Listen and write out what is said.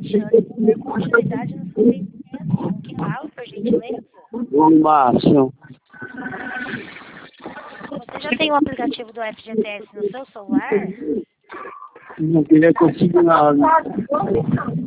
chance de dar continuidade no seu atendimento. Que fala, por gentileza? Ô, Márcio. Você já tem o aplicativo do FGTS no seu celular? Não queria conseguir nada.